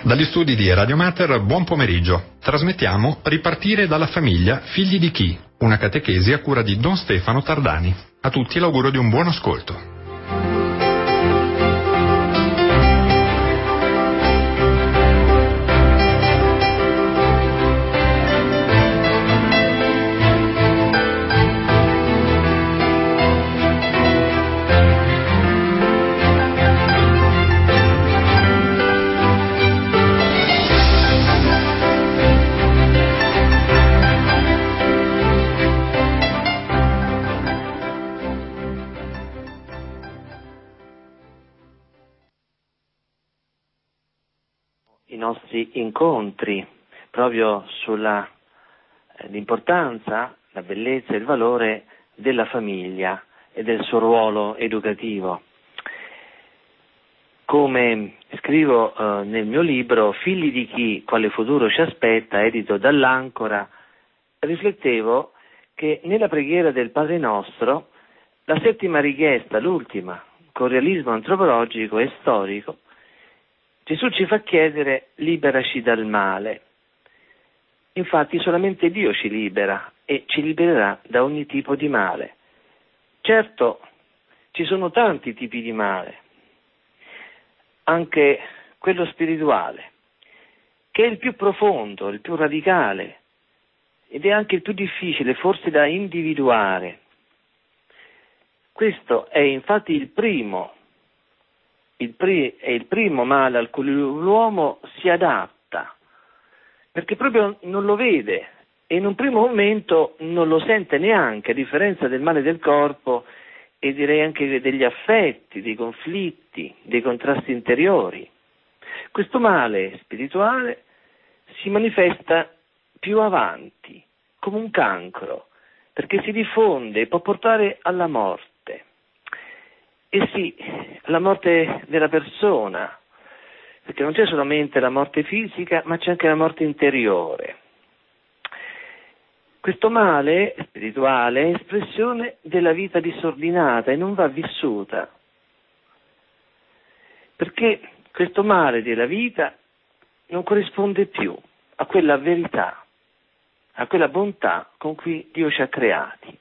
Dagli studi di Radio Mater, buon pomeriggio. Trasmettiamo Ripartire dalla famiglia, figli di chi? Una catechesi a cura di Don Stefano Tardani. A tutti l'augurio di un buon ascolto. I nostri incontri proprio sulla l'importanza, la bellezza e il valore della famiglia e del suo ruolo educativo. Come scrivo nel mio libro Figli di chi, quale futuro ci aspetta, edito dall'Ancora, riflettevo che nella preghiera del Padre Nostro la settima richiesta, l'ultima, con realismo antropologico e storico, Gesù ci fa chiedere: liberaci dal male. Infatti solamente Dio ci libera e ci libererà da ogni tipo di male. Certo, ci sono tanti tipi di male, anche quello spirituale, che è il più profondo, il più radicale ed è anche il più difficile forse da individuare. Questo è infatti il primo male al quale l'uomo si adatta, perché proprio non lo vede e in un primo momento non lo sente neanche, a differenza del male del corpo e direi anche degli affetti, dei conflitti, dei contrasti interiori. Questo male spirituale si manifesta più avanti, come un cancro, perché si diffonde e può portare alla morte. E sì, la morte della persona, perché non c'è solamente la morte fisica, ma c'è anche la morte interiore. Questo male spirituale è espressione della vita disordinata e non va vissuta, perché questo male della vita non corrisponde più a quella verità, a quella bontà con cui Dio ci ha creati.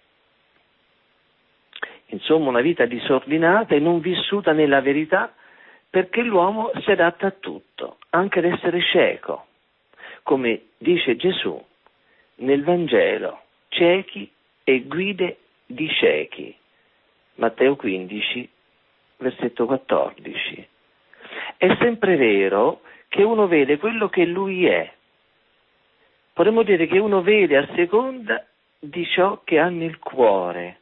Insomma, una vita disordinata e non vissuta nella verità, perché l'uomo si adatta a tutto, anche ad essere cieco, come dice Gesù nel Vangelo: ciechi e guide di ciechi. Matteo 15, versetto 14. È sempre vero che uno vede quello che lui è. Potremmo dire che uno vede a seconda di ciò che ha nel cuore.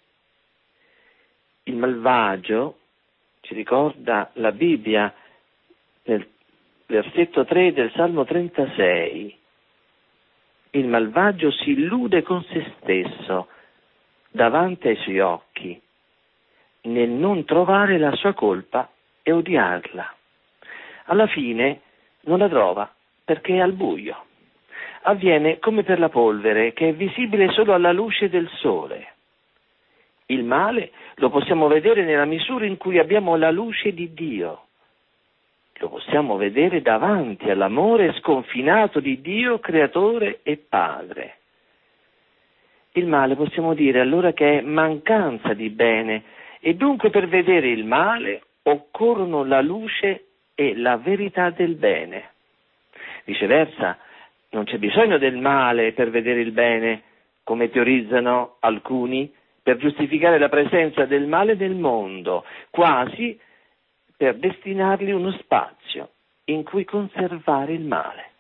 Il malvagio, ci ricorda la Bibbia nel versetto 3 del Salmo 36, il malvagio si illude con se stesso davanti ai suoi occhi, nel non trovare la sua colpa e odiarla. Alla fine non la trova perché è al buio. Avviene come per la polvere, che è visibile solo alla luce del sole. Il male lo possiamo vedere nella misura in cui abbiamo la luce di Dio. Lo possiamo vedere davanti all'amore sconfinato di Dio, creatore e padre. Il male possiamo dire allora che è mancanza di bene e dunque per vedere il male occorrono la luce e la verità del bene. Viceversa, non c'è bisogno del male per vedere il bene, come teorizzano alcuni, per giustificare la presenza del male nel mondo, quasi per destinargli uno spazio in cui conservare il male.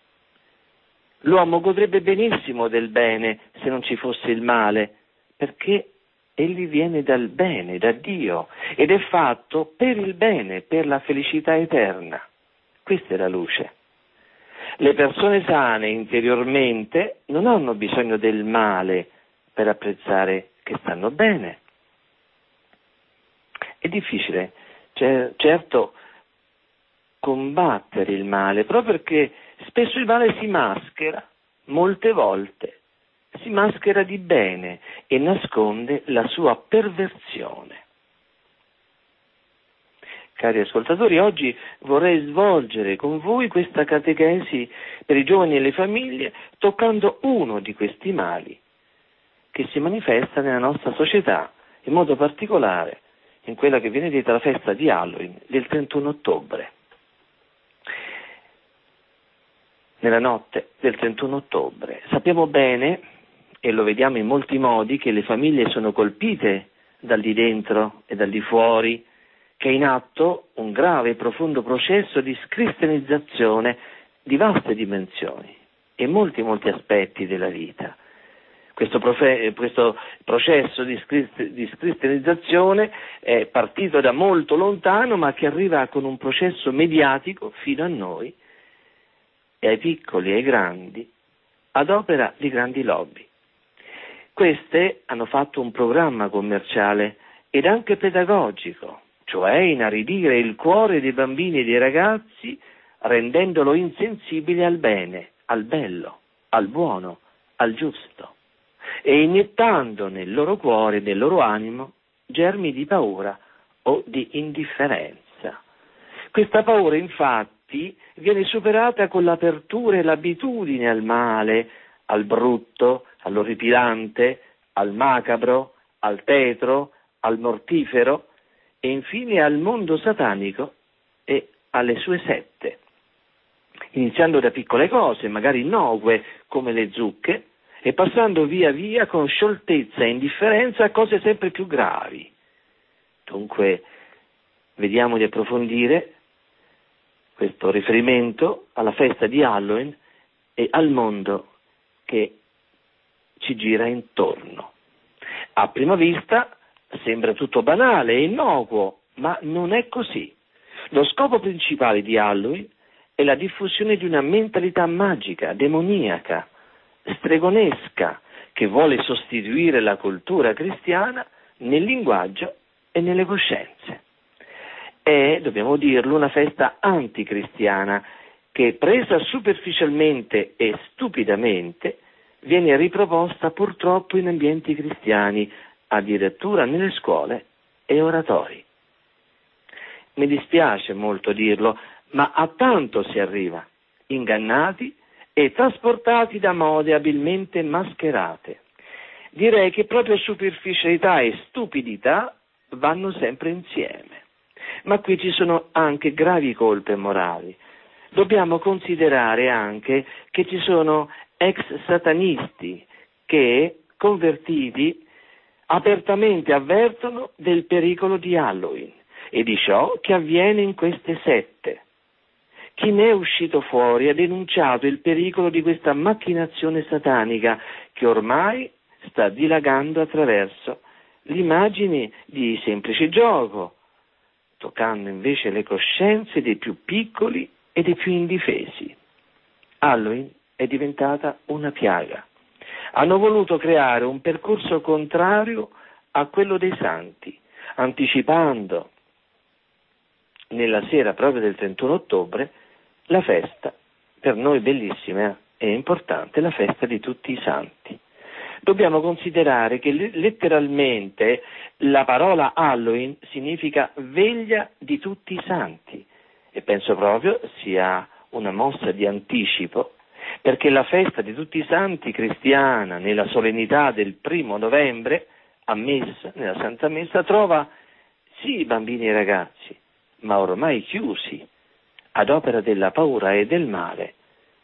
L'uomo godrebbe benissimo del bene se non ci fosse il male, perché egli viene dal bene, da Dio, ed è fatto per il bene, per la felicità eterna. Questa è la luce. Le persone sane interiormente non hanno bisogno del male per apprezzare che stanno bene. È difficile, certo, combattere il male, proprio perché spesso il male si maschera, molte volte, si maschera di bene e nasconde la sua perversione. Cari ascoltatori, oggi vorrei svolgere con voi questa catechesi per i giovani e le famiglie, toccando uno di questi mali che si manifesta nella nostra società, in modo particolare in quella che viene detta la festa di Halloween del 31 ottobre. Nella notte del 31 ottobre sappiamo bene, e lo vediamo in molti modi, che le famiglie sono colpite dal di dentro e dal di fuori, che è in atto un grave e profondo processo di scristianizzazione di vaste dimensioni e molti aspetti della vita. Questo processo di scristianizzazione è partito da molto lontano, ma che arriva con un processo mediatico fino a noi e ai piccoli e ai grandi, ad opera di grandi lobby. Queste hanno fatto un programma commerciale ed anche pedagogico, cioè inaridire il cuore dei bambini e dei ragazzi rendendolo insensibile al bene, al bello, al buono, al giusto, e iniettando nel loro cuore, nel loro animo, germi di paura o di indifferenza. Questa paura, infatti, viene superata con l'apertura e l'abitudine al male, al brutto, all'orripilante, al macabro, al tetro, al mortifero e infine al mondo satanico e alle sue sette, iniziando da piccole cose, magari innocue come le zucche, e passando via via con scioltezza e indifferenza a cose sempre più gravi. Dunque, vediamo di approfondire questo riferimento alla festa di Halloween e al mondo che ci gira intorno. A prima vista sembra tutto banale e innocuo, ma non è così. Lo scopo principale di Halloween è la diffusione di una mentalità magica, demoniaca, stregonesca, che vuole sostituire la cultura cristiana nel linguaggio e nelle coscienze. È, dobbiamo dirlo, una festa anticristiana che, presa superficialmente e stupidamente, viene riproposta purtroppo in ambienti cristiani, addirittura nelle scuole e oratori. Mi dispiace molto dirlo, ma a tanto si arriva, ingannati e trasportati da mode abilmente mascherate. Direi che proprio superficialità e stupidità vanno sempre insieme. Ma qui ci sono anche gravi colpe morali. Dobbiamo considerare anche che ci sono ex satanisti che, convertiti, apertamente avvertono del pericolo di Halloween e di ciò che avviene in queste sette. Chi ne è uscito fuori ha denunciato il pericolo di questa macchinazione satanica che ormai sta dilagando attraverso l'immagine di semplice gioco, toccando invece le coscienze dei più piccoli e dei più indifesi. Halloween è diventata una piaga. Hanno voluto creare un percorso contrario a quello dei santi, anticipando nella sera proprio del 31 ottobre la festa, per noi bellissima e importante, la festa di tutti i santi. Dobbiamo considerare che letteralmente la parola Halloween significa veglia di tutti i santi e penso proprio sia una mossa di anticipo, perché la festa di tutti i santi cristiana nella solennità del 1 novembre a messa, nella Santa Messa, trova sì i bambini e i ragazzi, ma ormai chiusi ad opera della paura e del male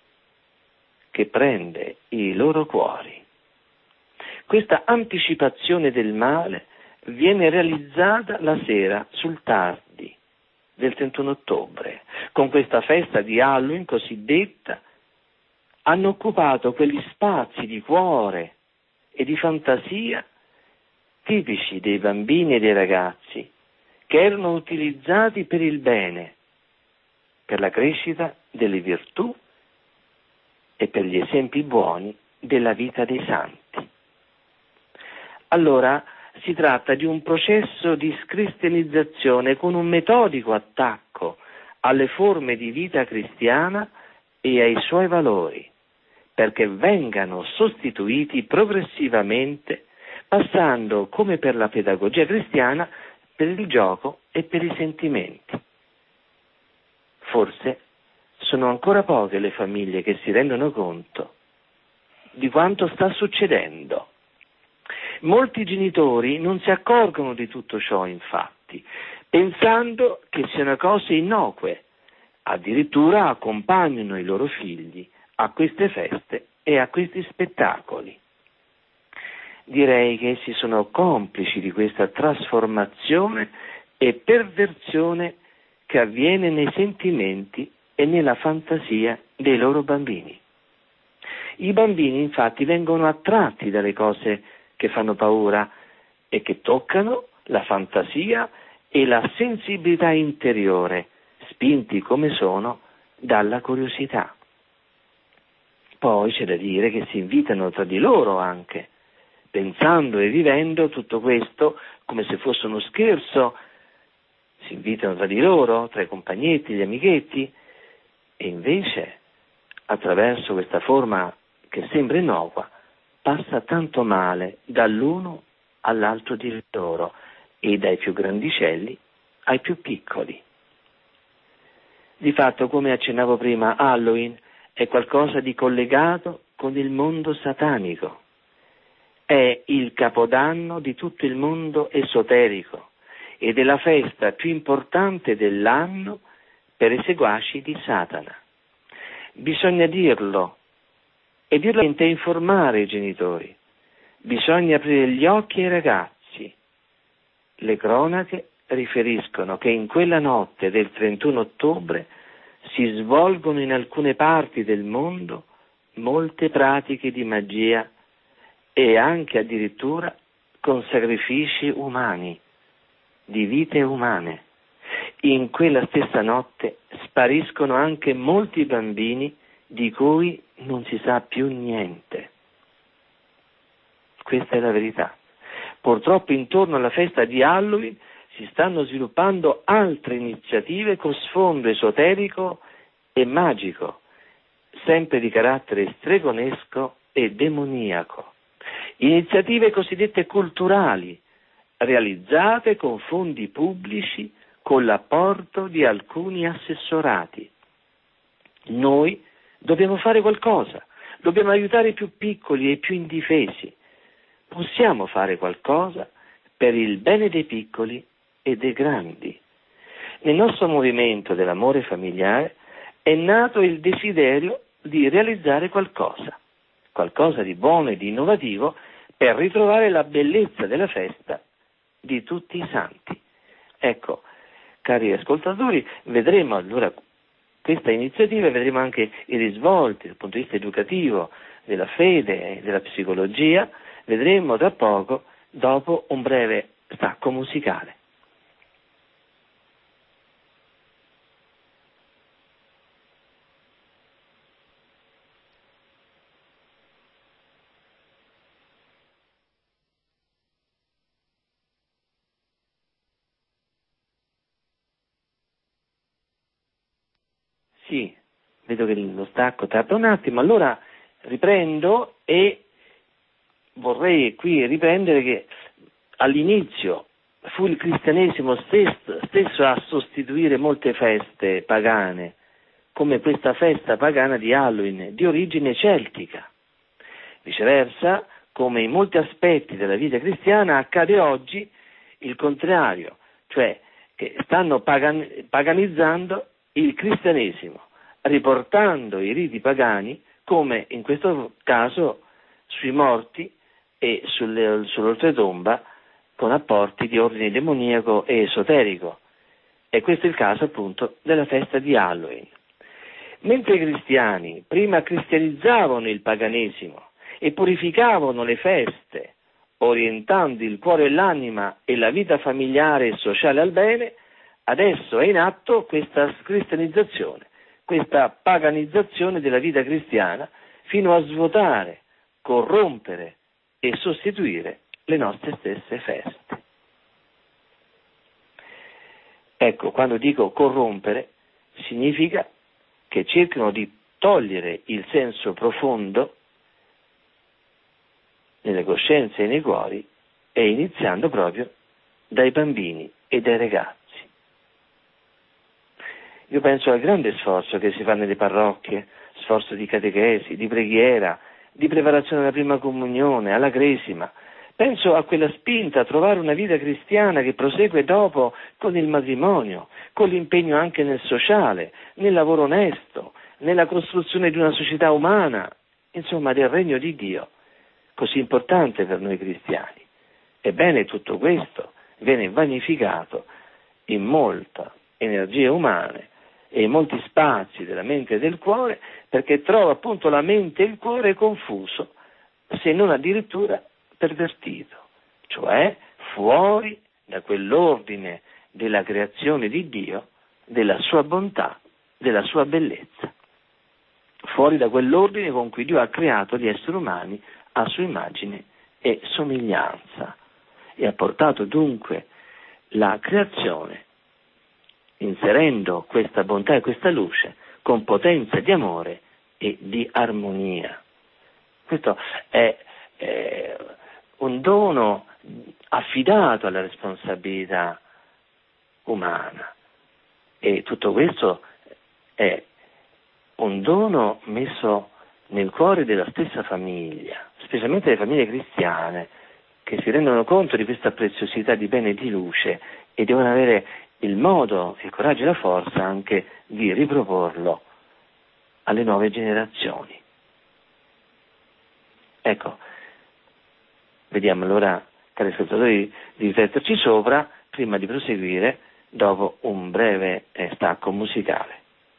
che prende i loro cuori. Questa anticipazione del male viene realizzata la sera sul tardi del 31 ottobre. Con questa festa di Halloween cosiddetta hanno occupato quegli spazi di cuore e di fantasia tipici dei bambini e dei ragazzi che erano utilizzati per il bene, per la crescita delle virtù e per gli esempi buoni della vita dei santi. Allora si tratta di un processo di scristianizzazione con un metodico attacco alle forme di vita cristiana e ai suoi valori, perché vengano sostituiti progressivamente, passando, come per la pedagogia cristiana, per il gioco e per i sentimenti. Forse sono ancora poche le famiglie che si rendono conto di quanto sta succedendo. Molti genitori non si accorgono di tutto ciò, infatti, pensando che siano cose innocue. Addirittura accompagnano i loro figli a queste feste e a questi spettacoli. Direi che essi sono complici di questa trasformazione e perversione che avviene nei sentimenti e nella fantasia dei loro bambini. I bambini infatti vengono attratti dalle cose che fanno paura e che toccano la fantasia e la sensibilità interiore, spinti come sono dalla curiosità. Poi c'è da dire che si invitano tra di loro anche, pensando e vivendo tutto questo come se fosse uno scherzo, si invitano tra di loro, tra i compagnetti, gli amichetti, e invece attraverso questa forma che sembra innocua passa tanto male dall'uno all'altro di loro e dai più grandicelli ai più piccoli. Di fatto, come accennavo prima, Halloween è qualcosa di collegato con il mondo satanico. È il capodanno di tutto il mondo esoterico ed è la festa più importante dell'anno per i seguaci di Satana. Bisogna dirlo e informare i genitori. Bisogna aprire gli occhi ai ragazzi. Le cronache riferiscono che in quella notte del 31 ottobre si svolgono in alcune parti del mondo molte pratiche di magia e anche addirittura con sacrifici umani, di vite umane. In quella stessa notte spariscono anche molti bambini di cui non si sa più niente. Questa è la verità. Purtroppo intorno alla festa di Halloween si stanno sviluppando altre iniziative con sfondo esoterico e magico, sempre di carattere stregonesco e demoniaco. Iniziative cosiddette culturali, realizzate con fondi pubblici con l'apporto di alcuni assessorati. Noi dobbiamo fare qualcosa, dobbiamo aiutare i più piccoli e i più indifesi. Possiamo fare qualcosa per il bene dei piccoli e dei grandi. Nel nostro movimento dell'amore familiare è nato il desiderio di realizzare qualcosa di buono e di innovativo per ritrovare la bellezza della festa di tutti i santi. Ecco, cari ascoltatori, vedremo allora questa iniziativa e vedremo anche i risvolti dal punto di vista educativo, della fede e della psicologia. Vedremo tra poco, dopo un breve stacco musicale. Sì, vedo che lo stacco tarda un attimo, allora riprendo e vorrei qui riprendere che all'inizio fu il cristianesimo stesso a sostituire molte feste pagane, come questa festa pagana di Halloween, di origine celtica. Viceversa, come in molti aspetti della vita cristiana, accade oggi il contrario, cioè che stanno paganizzando il cristianesimo, riportando i riti pagani, come in questo caso sui morti e sull'oltretomba, con apporti di ordine demoniaco e esoterico. E questo è il caso appunto della festa di Halloween. Mentre i cristiani prima cristianizzavano il paganesimo e purificavano le feste, orientando il cuore e l'anima e la vita familiare e sociale al bene, adesso è in atto questa cristianizzazione, questa paganizzazione della vita cristiana, fino a svuotare, corrompere e sostituire le nostre stesse feste. Ecco, quando dico corrompere, significa che cercano di togliere il senso profondo nelle coscienze e nei cuori, e iniziando proprio dai bambini e dai ragazzi. Io penso al grande sforzo che si fa nelle parrocchie, sforzo di catechesi, di preghiera, di preparazione alla prima comunione, alla cresima. Penso a quella spinta a trovare una vita cristiana che prosegue dopo con il matrimonio, con l'impegno anche nel sociale, nel lavoro onesto, nella costruzione di una società umana, insomma del regno di Dio, così importante per noi cristiani. Ebbene, tutto questo viene vanificato in molte energie umane e in molti spazi della mente e del cuore, perché trova appunto la mente e il cuore confuso, se non addirittura pervertito, cioè fuori da quell'ordine della creazione di Dio, della sua bontà, della sua bellezza, fuori da quell'ordine con cui Dio ha creato gli esseri umani a sua immagine e somiglianza, e ha portato dunque la creazione, inserendo questa bontà e questa luce con potenza di amore e di armonia. Questo è un dono affidato alla responsabilità umana, e tutto questo è un dono messo nel cuore della stessa famiglia, specialmente le famiglie cristiane, che si rendono conto di questa preziosità di bene e di luce e devono avere il modo, il coraggio e la forza anche di riproporlo alle nuove generazioni. Ecco, vediamo allora, cari ascoltatori, di rifletterci sopra prima di proseguire dopo un breve stacco musicale.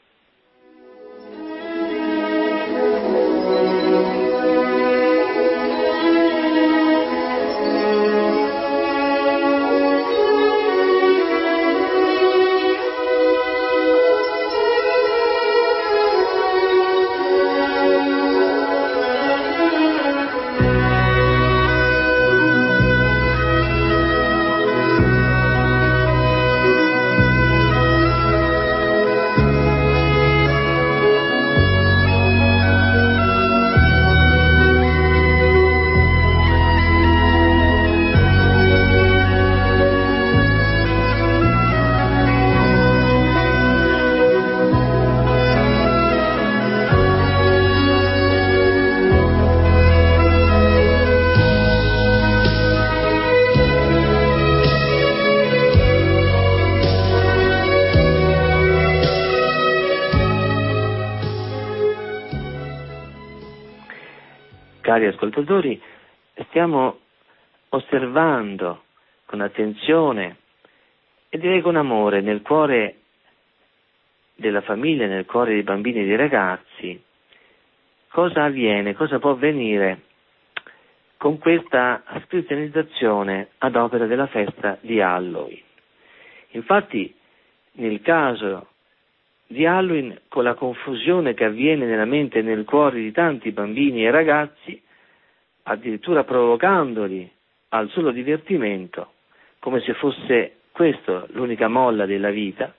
Cari ascoltatori, stiamo osservando con attenzione e direi con amore nel cuore della famiglia, nel cuore dei bambini e dei ragazzi, cosa avviene, cosa può avvenire con questa spiritualizzazione ad opera della festa di Halloween. Infatti, nel caso di Halloween, con la confusione che avviene nella mente e nel cuore di tanti bambini e ragazzi, addirittura provocandoli al solo divertimento, come se fosse questo l'unica molla della vita,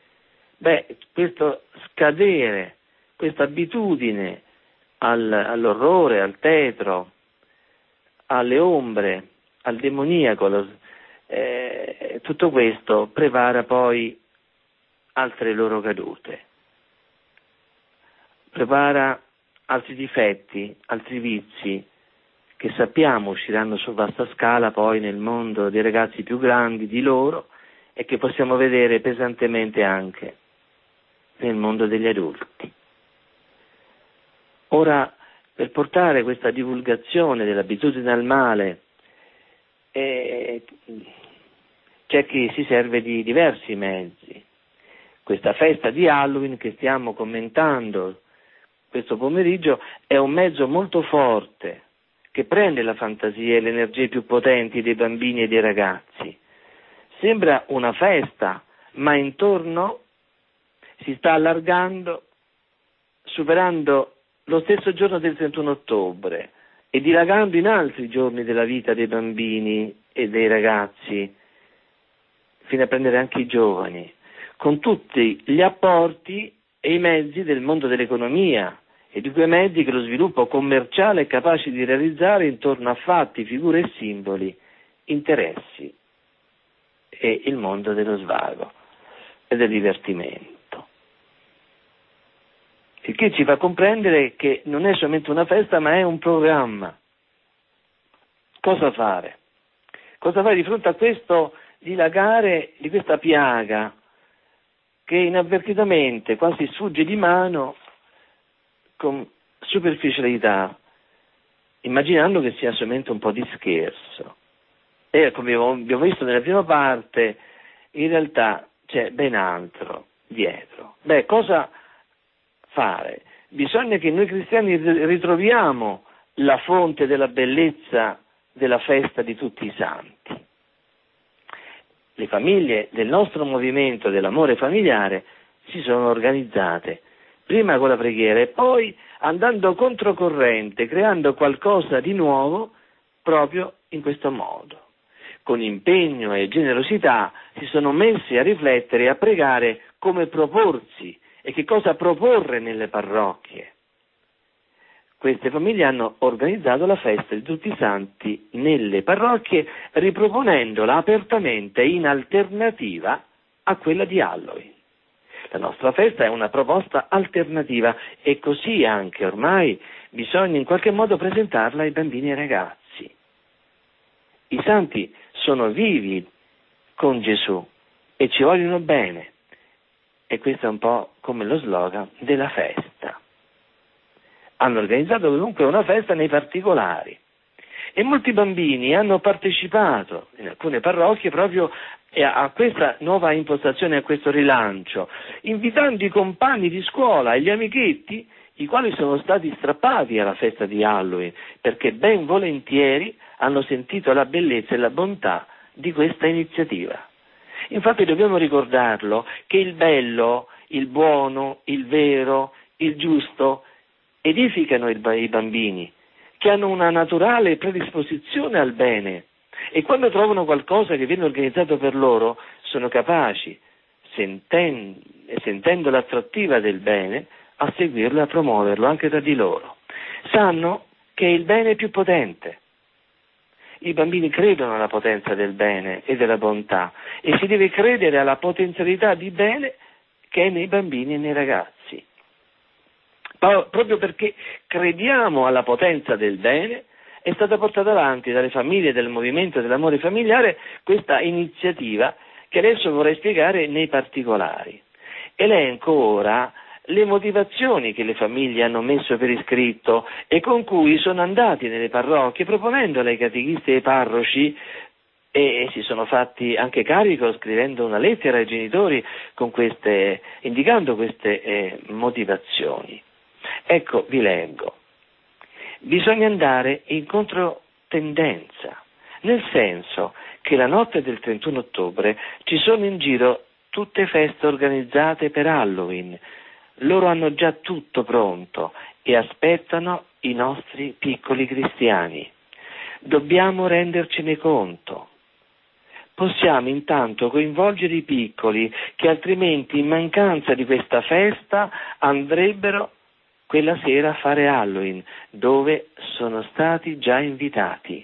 questo scadere, questa abitudine all'orrore, al tetro, alle ombre, al demoniaco, tutto questo prepara poi altre loro cadute, prepara altri difetti, altri vizi che sappiamo usciranno su vasta scala poi nel mondo dei ragazzi più grandi di loro e che possiamo vedere pesantemente anche nel mondo degli adulti. Ora, per portare questa divulgazione dell'abitudine al male, c'è chi si serve di diversi mezzi. Questa festa di Halloween che stiamo commentando questo pomeriggio è un mezzo molto forte che prende la fantasia e le energie più potenti dei bambini e dei ragazzi. Sembra una festa, ma intorno si sta allargando, superando lo stesso giorno del 31 ottobre e dilagando in altri giorni della vita dei bambini e dei ragazzi, fino a prendere anche i giovani, con tutti gli apporti e i mezzi del mondo dell'economia e di quei mezzi che lo sviluppo commerciale è capace di realizzare intorno a fatti, figure e simboli, interessi e il mondo dello svago e del divertimento. il che ci fa comprendere che non è solamente una festa, ma è un programma. Cosa fare? Cosa fare di fronte a questo dilagare di questa piaga che inavvertitamente quasi sfugge di mano con superficialità, immaginando che sia solamente un po' di scherzo? E come abbiamo visto nella prima parte, in realtà c'è ben altro dietro. Cosa fare? Bisogna che noi cristiani ritroviamo la fonte della bellezza della festa di tutti i santi. Le famiglie del nostro movimento dell'amore familiare si sono organizzate, prima con la preghiera e poi andando controcorrente, creando qualcosa di nuovo proprio in questo modo. Con impegno e generosità si sono messi a riflettere e a pregare come proporsi e che cosa proporre nelle parrocchie. Queste famiglie hanno organizzato la festa di tutti i santi nelle parrocchie, riproponendola apertamente in alternativa a quella di Halloween. La nostra festa è una proposta alternativa e così anche ormai bisogna in qualche modo presentarla ai bambini e ai ragazzi. I santi sono vivi con Gesù e ci vogliono bene, e questo è un po' come lo slogan della festa. Hanno organizzato comunque una festa nei particolari e molti bambini hanno partecipato in alcune parrocchie proprio a questa nuova impostazione, a questo rilancio, invitando i compagni di scuola e gli amichetti, i quali sono stati strappati alla festa di Halloween, perché ben volentieri hanno sentito la bellezza e la bontà di questa iniziativa. Infatti dobbiamo ricordarlo che il bello, il buono, il vero, il giusto edificano i bambini, che hanno una naturale predisposizione al bene, e quando trovano qualcosa che viene organizzato per loro, sono capaci, sentendo l'attrattiva del bene, a seguirlo e a promuoverlo anche tra di loro. Sanno che il bene è più potente. I bambini credono alla potenza del bene e della bontà, e si deve credere alla potenzialità di bene che è nei bambini e nei ragazzi. Proprio perché crediamo alla potenza del bene, è stata portata avanti dalle famiglie del movimento dell'amore familiare questa iniziativa che adesso vorrei spiegare nei particolari. Elenco ora le motivazioni che le famiglie hanno messo per iscritto e con cui sono andati nelle parrocchie proponendole ai catechisti e ai parroci, e si sono fatti anche carico scrivendo una lettera ai genitori indicando queste motivazioni. Ecco, vi leggo. Bisogna andare in controtendenza, nel senso che la notte del 31 ottobre ci sono in giro tutte feste organizzate per Halloween. Loro hanno già tutto pronto e aspettano i nostri piccoli cristiani. Dobbiamo rendercene conto. Possiamo intanto coinvolgere i piccoli che altrimenti in mancanza di questa festa andrebbero quella sera a fare Halloween, dove sono stati già invitati.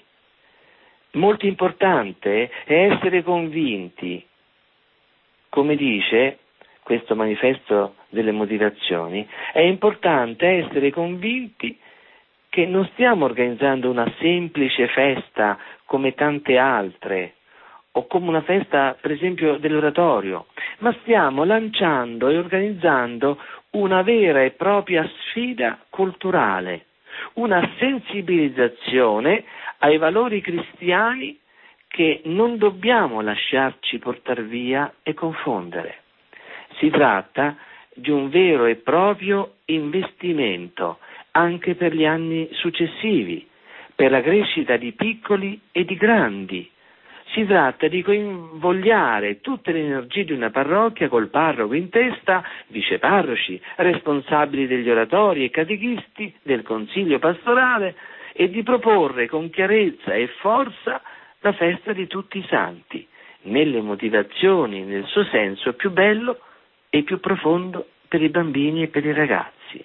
Molto importante è essere convinti, come dice questo manifesto delle motivazioni, è importante essere convinti che non stiamo organizzando una semplice festa come tante altre, o come una festa, per esempio, dell'oratorio, ma stiamo lanciando e organizzando una vera e propria sfida culturale, una sensibilizzazione ai valori cristiani che non dobbiamo lasciarci portar via e confondere. Si tratta di un vero e proprio investimento anche per gli anni successivi, per la crescita di piccoli e di grandi. Si tratta di coinvogliare tutte le energie di una parrocchia col parroco in testa, viceparroci, responsabili degli oratori e catechisti del consiglio pastorale, e di proporre con chiarezza e forza la festa di tutti i santi, nelle motivazioni, nel suo senso più bello e più profondo per i bambini e per i ragazzi.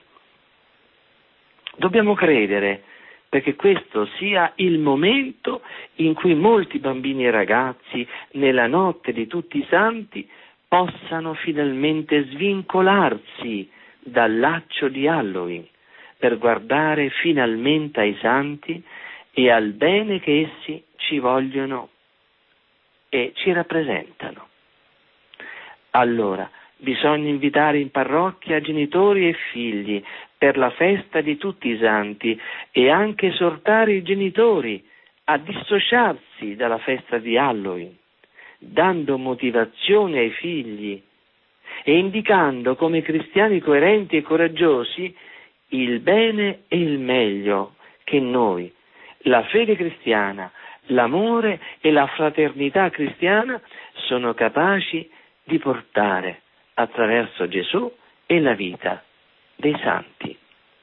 Dobbiamo credere perché questo sia il momento in cui molti bambini e ragazzi, nella notte di tutti i santi, possano finalmente svincolarsi dal laccio di Halloween per guardare finalmente ai santi e al bene che essi ci vogliono e ci rappresentano. Allora, bisogna invitare in parrocchia genitori e figli per la festa di tutti i santi e anche esortare i genitori a dissociarsi dalla festa di Halloween, dando motivazione ai figli e indicando come cristiani coerenti e coraggiosi il bene e il meglio che noi, la fede cristiana, l'amore e la fraternità cristiana sono capaci di portare attraverso Gesù e la vita dei santi.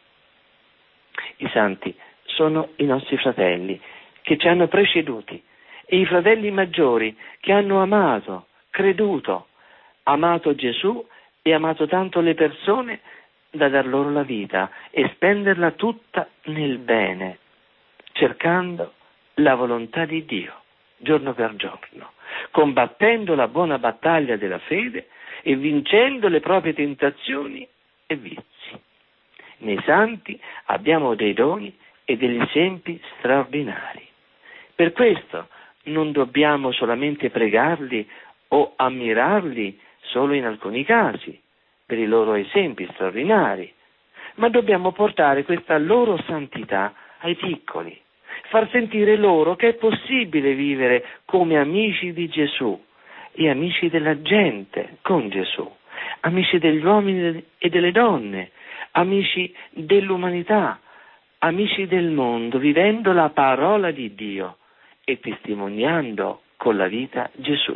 I santi sono i nostri fratelli che ci hanno preceduti e i fratelli maggiori che hanno amato, creduto, amato Gesù e amato tanto le persone da dar loro la vita e spenderla tutta nel bene, cercando la volontà di Dio giorno per giorno, combattendo la buona battaglia della fede e vincendo le proprie tentazioni e vizi. Nei santi abbiamo dei doni e degli esempi straordinari. Per questo non dobbiamo solamente pregarli o ammirarli solo in alcuni casi, per i loro esempi straordinari, ma dobbiamo portare questa loro santità ai piccoli, far sentire loro che è possibile vivere come amici di Gesù e amici della gente con Gesù, amici degli uomini e delle donne, amici dell'umanità, amici del mondo, vivendo la parola di Dio e testimoniando con la vita Gesù.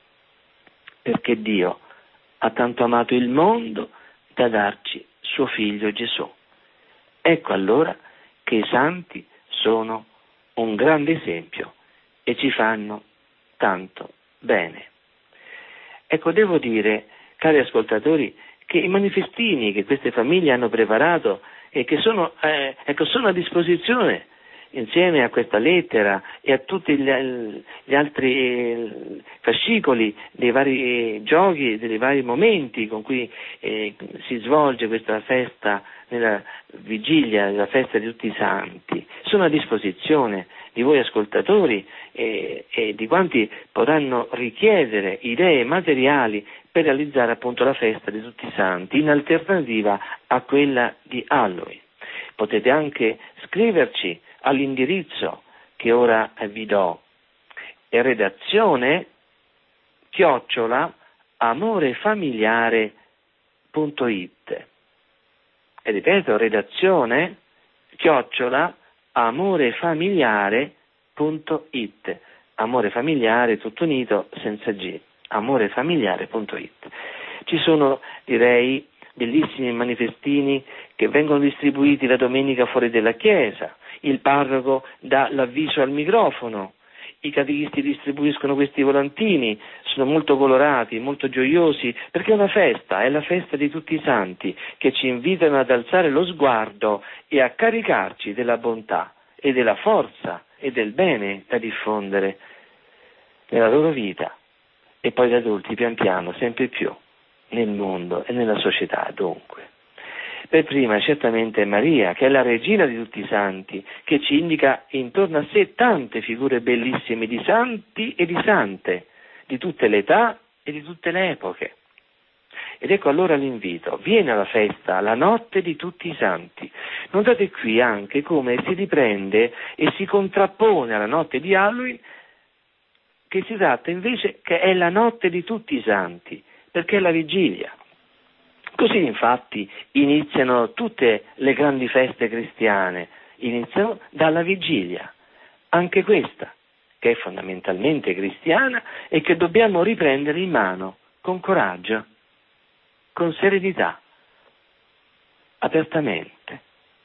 Perché Dio ha tanto amato il mondo da darci suo figlio Gesù. Ecco allora che i santi sono un grande esempio e ci fanno tanto bene. Ecco, devo dire, cari ascoltatori, che i manifestini che queste famiglie hanno preparato e che sono a disposizione insieme a questa lettera e a tutti gli altri fascicoli dei vari giochi, dei vari momenti con cui si svolge questa festa nella vigilia della festa di tutti i santi, sono a disposizione di voi ascoltatori e di quanti potranno richiedere idee materiali per realizzare appunto la festa di tutti i santi in alternativa a quella di Halloween. Potete anche scriverci all'indirizzo che ora vi do, redazione @amorefamiliare.it, e ripeto, redazione @amorefamiliare.it, amore familiare tutto unito senza G, amorefamiliare.it. Ci sono, direi, bellissimi manifestini che vengono distribuiti la domenica fuori della chiesa, il parroco dà l'avviso al microfono, i catechisti distribuiscono questi volantini, sono molto colorati, molto gioiosi, perché è una festa, è la festa di tutti i santi che ci invitano ad alzare lo sguardo e a caricarci della bontà e della forza e del bene da diffondere nella loro vita e poi da adulti pian piano sempre più nel mondo e nella società dunque. Per prima certamente è Maria, che è la regina di tutti i santi, che ci indica intorno a sé tante figure bellissime di santi e di sante, di tutte le età e di tutte le epoche. Ed ecco allora l'invito, vieni alla festa, la notte di tutti i santi. Notate qui anche come si riprende e si contrappone alla notte di Halloween, che si tratta invece che è la notte di tutti i santi, perché è la vigilia. Così infatti iniziano tutte le grandi feste cristiane, iniziano dalla vigilia, anche questa, che è fondamentalmente cristiana e che dobbiamo riprendere in mano con coraggio, con serenità, apertamente.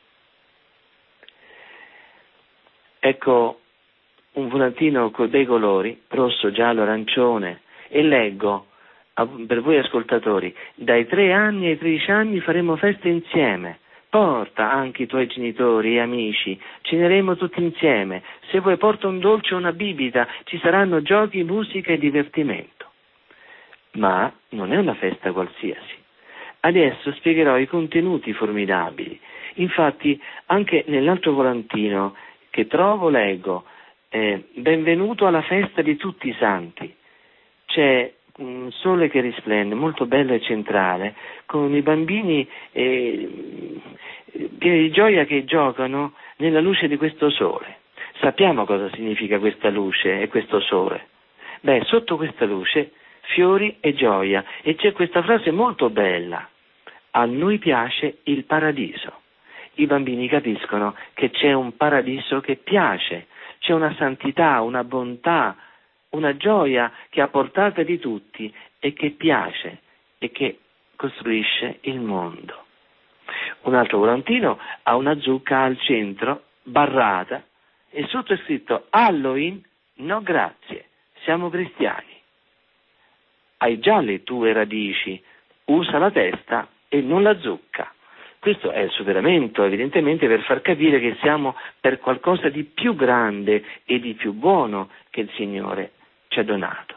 Ecco un volantino con dei colori, rosso, giallo, arancione, e leggo per voi ascoltatori, dai 3 anni ai 13 anni faremo feste insieme, porta anche i tuoi genitori e amici, ceneremo tutti insieme, se vuoi porta un dolce o una bibita, ci saranno giochi, musica e divertimento. Ma non è una festa qualsiasi, Adesso spiegherò i contenuti formidabili. Infatti, anche nell'altro volantino che trovo leggo benvenuto alla festa di tutti i santi. C'è un sole che risplende, molto bello e centrale, con i bambini pieni di gioia che giocano nella luce di questo sole. Sappiamo cosa significa questa luce e questo sole. Beh, sotto questa luce fiori e gioia, e c'è questa frase molto bella: a noi piace il paradiso. I bambini capiscono che c'è un paradiso che piace, c'è una santità, una bontà, una gioia che è a portata di tutti e che piace e che costruisce il mondo. Un altro volantino ha una zucca al centro, barrata, e sotto è scritto Halloween, no grazie, siamo cristiani. Hai già le tue radici, usa la testa e non la zucca. Questo è il superamento, evidentemente, per far capire che siamo per qualcosa di più grande e di più buono che il Signore ci ha donato.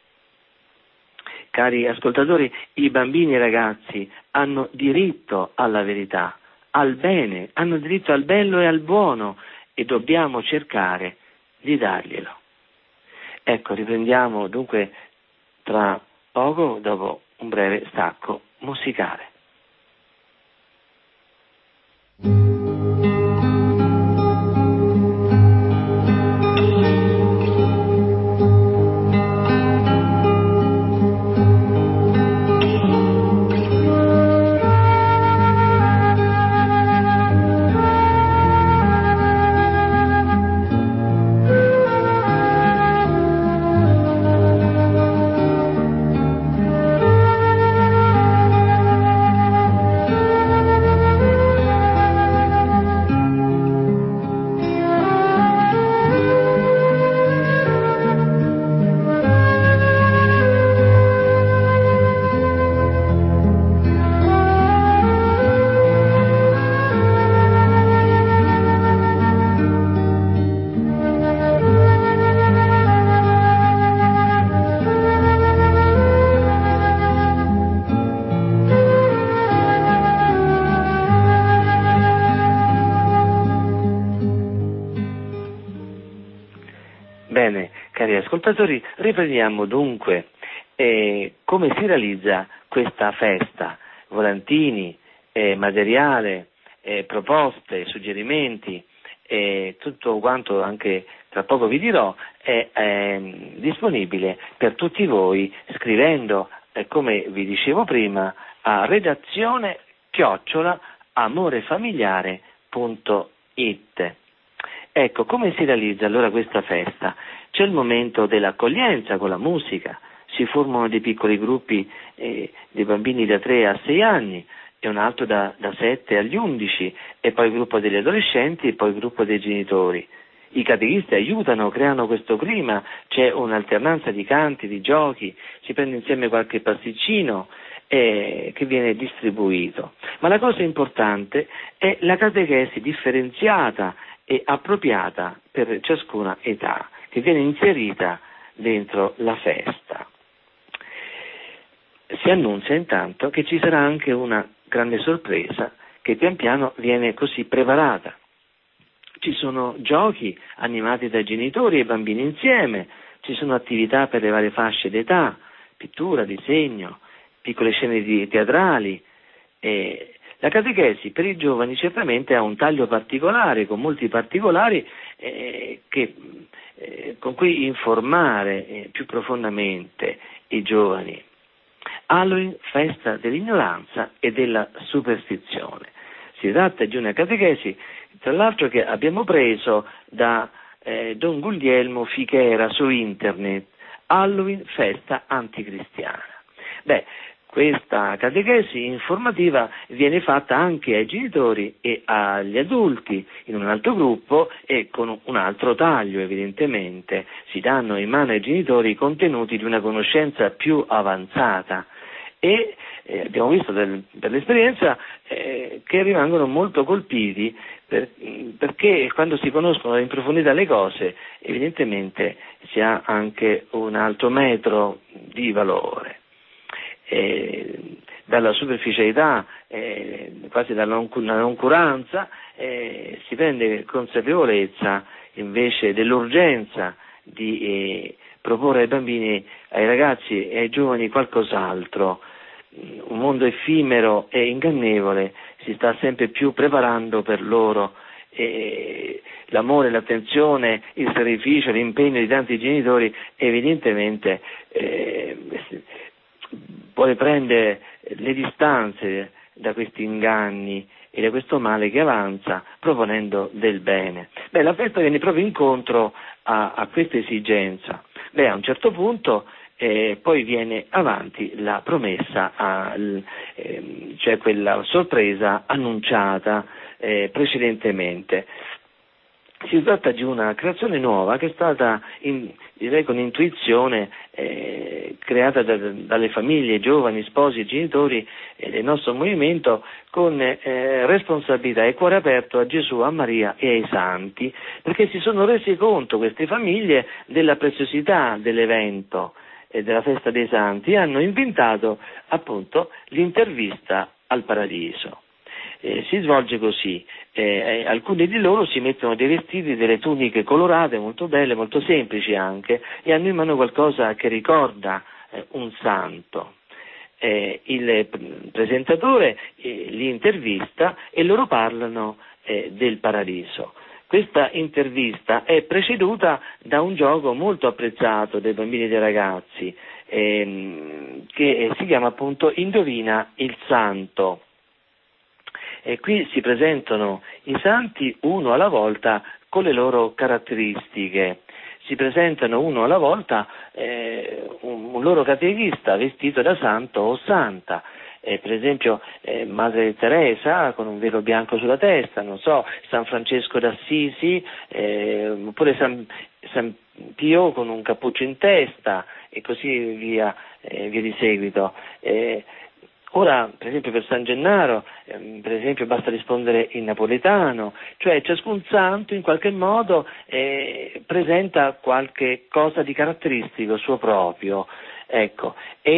Cari ascoltatori, i bambini e i ragazzi hanno diritto alla verità, al bene, hanno diritto al bello e al buono, e dobbiamo cercare di darglielo. Ecco, riprendiamo dunque tra poco, dopo un breve stacco musicale. Bene, cari ascoltatori, riprendiamo dunque come si realizza questa festa. Volantini, materiale, proposte, suggerimenti, tutto quanto anche tra poco vi dirò è disponibile per tutti voi scrivendo, come vi dicevo prima, a redazione@amorefamiliare.it. Ecco, come si realizza allora questa festa? C'è il momento dell'accoglienza con la musica, si formano dei piccoli gruppi dei bambini da 3 a 6 anni e un altro da 7 agli 11, e poi il gruppo degli adolescenti e poi il gruppo dei genitori. I catechisti aiutano, creano questo clima, c'è un'alternanza di canti, di giochi, si prende insieme qualche pasticcino che viene distribuito. Ma la cosa importante è la catechesi differenziata e appropriata per ciascuna età, che viene inserita dentro la festa. Si annuncia intanto che ci sarà anche una grande sorpresa che pian piano viene così preparata. Ci sono giochi animati dai genitori e bambini insieme, ci sono attività per le varie fasce d'età, pittura, disegno, piccole scene teatrali. La catechesi per i giovani certamente ha un taglio particolare, con molti particolari con cui informare più profondamente i giovani. Halloween, festa dell'ignoranza e della superstizione. Si tratta di una catechesi, tra l'altro, che abbiamo preso da Don Guglielmo Fichera su internet, Halloween, festa anticristiana. Questa catechesi informativa viene fatta anche ai genitori e agli adulti in un altro gruppo e con un altro taglio, evidentemente. Si danno in mano ai genitori i contenuti di una conoscenza più avanzata e abbiamo visto per l'esperienza che rimangono molto colpiti perché quando si conoscono in profondità le cose, evidentemente si ha anche un altro metro di valore. dalla superficialità, quasi dalla noncuranza, si prende consapevolezza invece dell'urgenza di proporre ai bambini, ai ragazzi e ai giovani qualcos'altro. Un mondo effimero e ingannevole si sta sempre più preparando per loro. L'amore, l'attenzione, il sacrificio, l'impegno di tanti genitori evidentemente vuole prendere le distanze da questi inganni e da questo male che avanza, proponendo del bene. La festa viene proprio incontro a questa esigenza. A un certo punto poi viene avanti la promessa, cioè quella sorpresa annunciata precedentemente. Si tratta di una creazione nuova che è stata, direi con intuizione, creata dalle famiglie, giovani, sposi e genitori del nostro movimento, con responsabilità e cuore aperto a Gesù, a Maria e ai santi, perché si sono resi conto queste famiglie della preziosità dell'evento della festa dei santi e hanno inventato appunto l'intervista al paradiso. Si svolge così, alcuni di loro si mettono dei vestiti, delle tuniche colorate molto belle, molto semplici anche, e hanno in mano qualcosa che ricorda un santo. Il presentatore li intervista e loro parlano del paradiso. Questa intervista è preceduta da un gioco molto apprezzato dai bambini e dai ragazzi, che si chiama appunto Indovina il Santo. E qui si presentano i santi uno alla volta con le loro caratteristiche. Si presentano uno alla volta un loro catechista vestito da santo o santa. Per esempio Madre Teresa con un velo bianco sulla testa, non so, San Francesco d'Assisi, oppure San Pio con un cappuccio in testa e così via di seguito. Ora, per esempio, per San Gennaro, per esempio, basta rispondere in napoletano, cioè ciascun santo in qualche modo presenta qualche cosa di caratteristico suo proprio, ecco,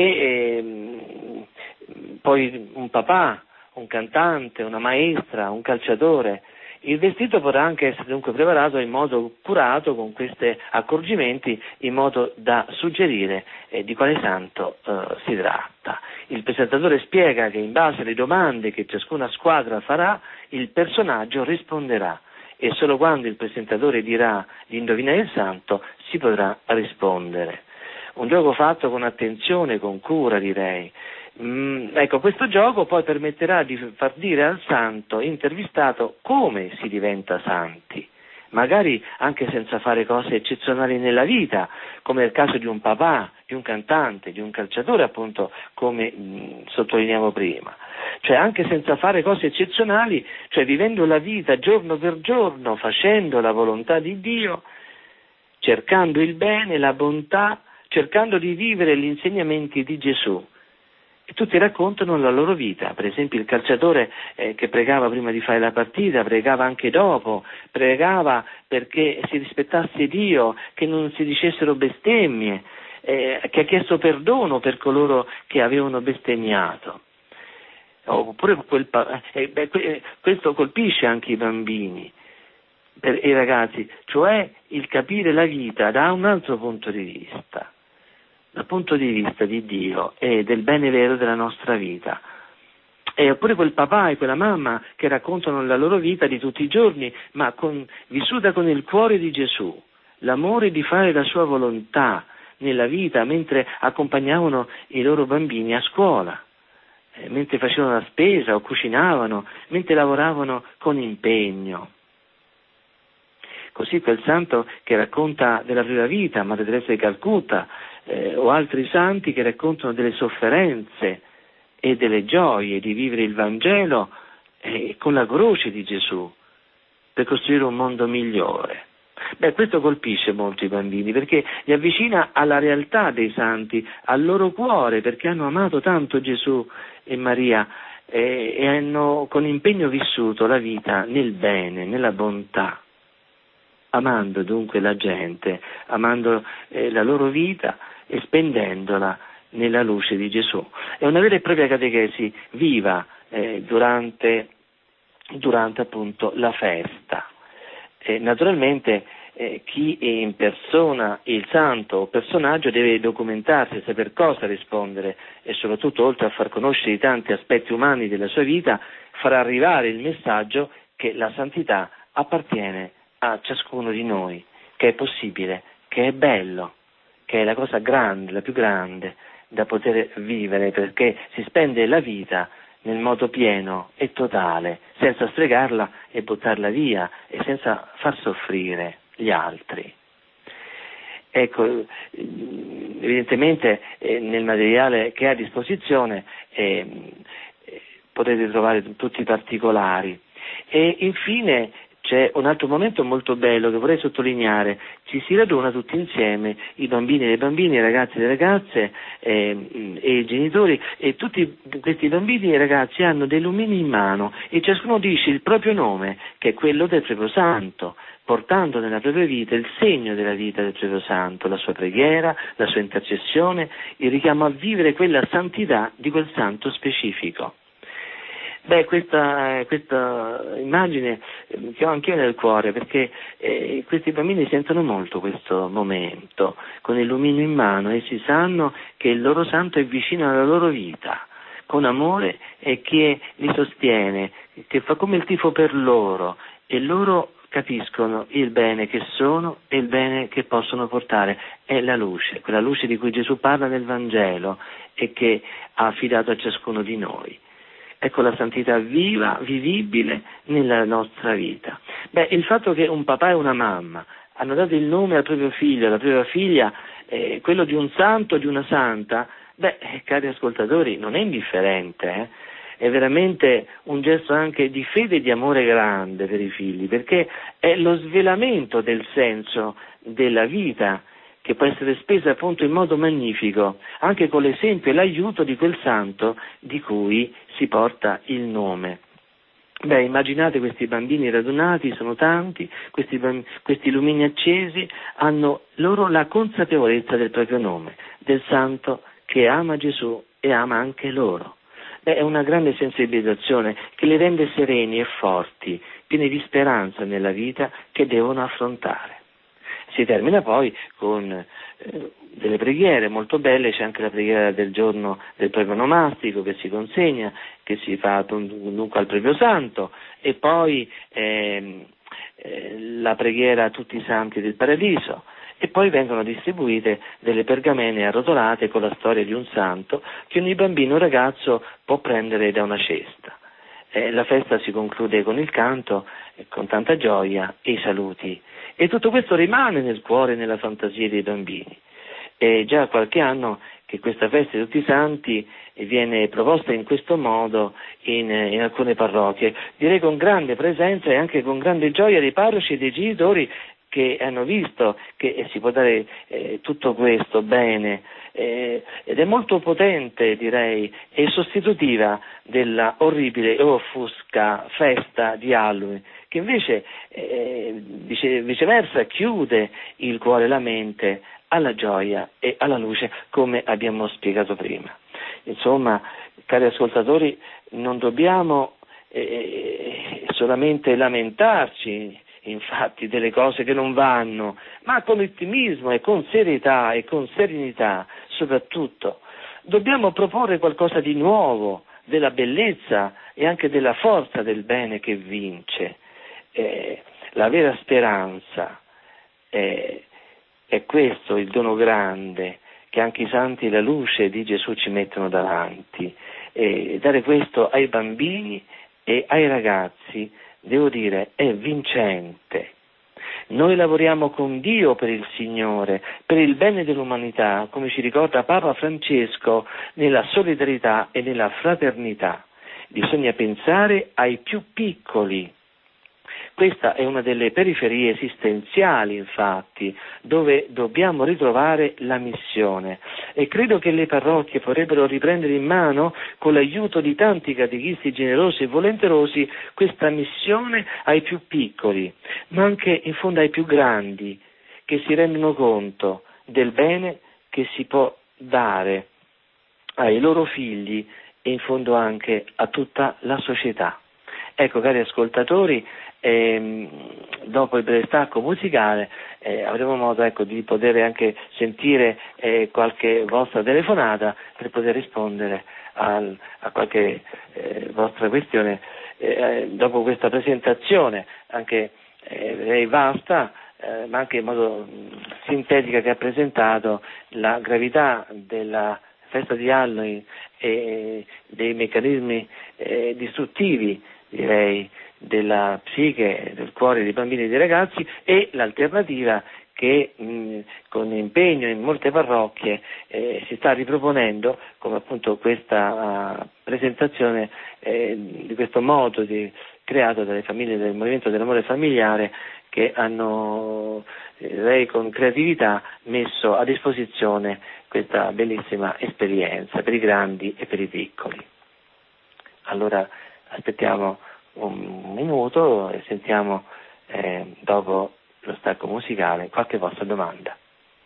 poi un papà, un cantante, una maestra, un calciatore. Il vestito potrà anche essere dunque preparato in modo curato con questi accorgimenti, in modo da suggerire di quale santo si tratta. Il presentatore spiega che in base alle domande che ciascuna squadra farà, il personaggio risponderà e solo quando il presentatore dirà di indovinare il santo si potrà rispondere. Un gioco fatto con attenzione, con cura, direi. Ecco, questo gioco poi permetterà di far dire al santo intervistato come si diventa santi, magari anche senza fare cose eccezionali nella vita, come nel caso di un papà, di un cantante, di un calciatore, appunto, come sottolineavo prima. Cioè anche senza fare cose eccezionali, cioè vivendo la vita giorno per giorno, facendo la volontà di Dio, cercando il bene, la bontà, cercando di vivere gli insegnamenti di Gesù. E tutti raccontano la loro vita. Per esempio il calciatore che pregava prima di fare la partita, pregava anche dopo, pregava perché si rispettasse Dio, che non si dicessero bestemmie, che ha chiesto perdono per coloro che avevano bestemmiato. Oppure questo colpisce anche i bambini e i ragazzi, cioè il capire la vita da un altro punto di vista. Dal punto di vista di Dio e del bene vero della nostra vita. E oppure quel papà e quella mamma che raccontano la loro vita di tutti i giorni, ma vissuta con il cuore di Gesù, l'amore di fare la sua volontà nella vita mentre accompagnavano i loro bambini a scuola, mentre facevano la spesa o cucinavano, mentre lavoravano con impegno. Così quel santo che racconta della propria vita, Madre Teresa di Calcutta, o altri santi che raccontano delle sofferenze e delle gioie di vivere il Vangelo con la croce di Gesù per costruire un mondo migliore. Questo colpisce molto i bambini perché li avvicina alla realtà dei santi, al loro cuore, perché hanno amato tanto Gesù e Maria e hanno con impegno vissuto la vita nel bene, nella bontà, amando dunque la gente, amando la loro vita e spendendola nella luce di Gesù. È una vera e propria catechesi viva durante appunto la festa. Naturalmente chi impersona il santo o personaggio deve documentarsi, saper cosa rispondere e soprattutto, oltre a far conoscere i tanti aspetti umani della sua vita, farà arrivare il messaggio che la santità appartiene a ciascuno di noi, che è possibile, che è bello, che è la cosa grande, la più grande da poter vivere, perché si spende la vita nel modo pieno e totale, senza sprecarla e buttarla via e senza far soffrire gli altri. Ecco, evidentemente nel materiale che è a disposizione potete trovare tutti i particolari. E infine c'è un altro momento molto bello che vorrei sottolineare: ci si raduna tutti insieme, i bambini e le bambine, i ragazzi e le ragazze e i genitori, e tutti questi bambini e ragazzi hanno dei lumini in mano e ciascuno dice il proprio nome, che è quello del proprio santo, portando nella propria vita il segno della vita del proprio santo, la sua preghiera, la sua intercessione, il richiamo a vivere quella santità di quel santo specifico. Questa immagine che ho anch'io nel cuore, perché questi bambini sentono molto questo momento, con il lumino in mano, essi sanno che il loro santo è vicino alla loro vita, con amore, e che li sostiene, che fa come il tifo per loro, e loro capiscono il bene che sono e il bene che possono portare. È la luce, quella luce di cui Gesù parla nel Vangelo e che ha affidato a ciascuno di noi. Ecco la santità viva, vivibile nella nostra vita. Il fatto che un papà e una mamma hanno dato il nome al proprio figlio, alla propria figlia, quello di un santo, di una santa, cari ascoltatori, non è indifferente, È veramente un gesto anche di fede e di amore grande per i figli, perché è lo svelamento del senso della vita, che può essere spesa appunto in modo magnifico, anche con l'esempio e l'aiuto di quel santo di cui si porta il nome. Immaginate questi bambini radunati, sono tanti, questi lumini accesi, hanno loro la consapevolezza del proprio nome, del santo che ama Gesù e ama anche loro. È una grande sensibilizzazione che li rende sereni e forti, pieni di speranza nella vita che devono affrontare. Si termina poi con delle preghiere molto belle, c'è anche la preghiera del giorno del proprio nomastico che si consegna, che si fa dunque al proprio santo, e poi la preghiera a tutti i santi del paradiso, e poi vengono distribuite delle pergamene arrotolate con la storia di un santo che ogni bambino o ragazzo può prendere da una cesta. La festa si conclude con il canto, con tanta gioia e i saluti. E tutto questo rimane nel cuore e nella fantasia dei bambini. È già qualche anno che questa festa di tutti i santi viene proposta in questo modo in alcune parrocchie, direi con grande presenza e anche con grande gioia dei parroci e dei genitori che hanno visto che si può dare tutto questo bene, ed è molto potente, direi, e sostitutiva della orribile e offusca festa di Halloween, che invece viceversa chiude il cuore e la mente alla gioia e alla luce, come abbiamo spiegato prima. Insomma, cari ascoltatori, non dobbiamo solamente lamentarci infatti delle cose che non vanno, ma con ottimismo e con serietà e con serenità soprattutto. Dobbiamo proporre qualcosa di nuovo, della bellezza e anche della forza del bene che vince. La vera speranza è questo il dono grande che anche i santi, la luce di Gesù, ci mettono davanti. Dare questo ai bambini e ai ragazzi, devo dire, è vincente. Noi lavoriamo con Dio per il Signore, per il bene dell'umanità, come ci ricorda Papa Francesco, nella solidarietà e nella fraternità. Bisogna pensare ai più piccoli. Questa è una delle periferie esistenziali, infatti, dove dobbiamo ritrovare la missione, e credo che le parrocchie vorrebbero riprendere in mano, con l'aiuto di tanti catechisti generosi e volenterosi, questa missione ai più piccoli, ma anche in fondo ai più grandi, che si rendono conto del bene che si può dare ai loro figli e in fondo anche a tutta la società. Ecco, cari ascoltatori, dopo il breve stacco musicale avremo modo di poter anche sentire qualche vostra telefonata per poter rispondere a qualche vostra questione dopo questa presentazione anche vasta ma anche in modo sintetica, che ha presentato la gravità della festa di Halloween e dei meccanismi distruttivi, direi, della psiche, del cuore dei bambini e dei ragazzi, e l'alternativa che con impegno in molte parrocchie si sta riproponendo, come appunto questa presentazione di questo modo creato dalle famiglie del Movimento dell'Amore Familiare, che hanno, direi, con creatività messo a disposizione questa bellissima esperienza per i grandi e per i piccoli. Allora aspettiamo un minuto e sentiamo dopo lo stacco musicale qualche vostra domanda.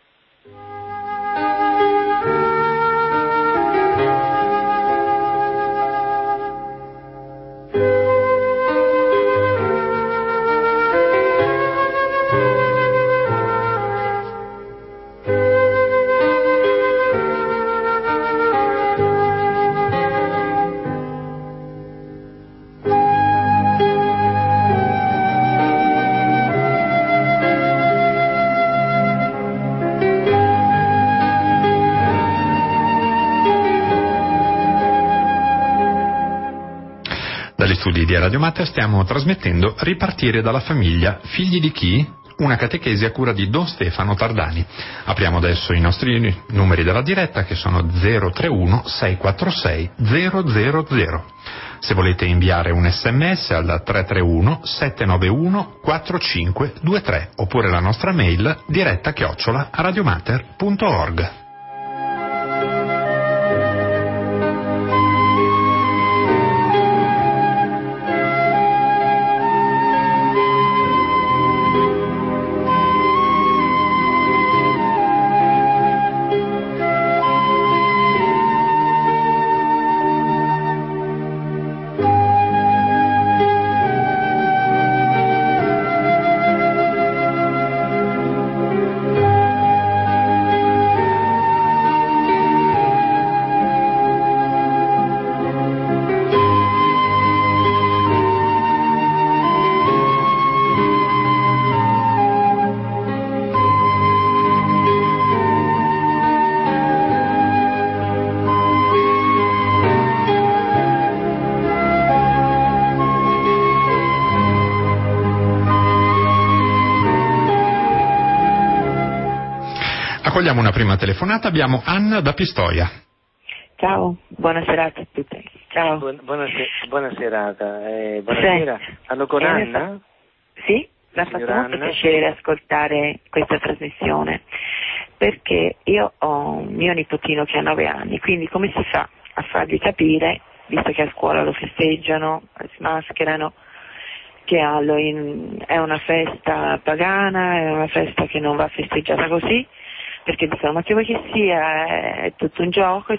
Dagli studi di Radio Mater stiamo trasmettendo Ripartire dalla famiglia, figli di chi? Una catechesi a cura di Don Stefano Tardani. Apriamo adesso i nostri numeri della diretta, che sono 031 646 000. Se volete inviare un sms al 331 791 4523 oppure la nostra mail diretta@radiomater.org. Accogliamo una prima telefonata, abbiamo Anna da Pistoia. Ciao, buona serata a tutti. Ciao. Buona serata. Buonasera. Parlo con Anna? Sì, mi ha fatto molto piacere ascoltare questa trasmissione, perché io ho un mio nipotino che ha 9 anni, quindi come si fa a fargli capire, visto che a scuola lo festeggiano, si mascherano, che Halloween è una festa pagana, è una festa che non va festeggiata così, perché dicono ma che vuoi che sia, è tutto un gioco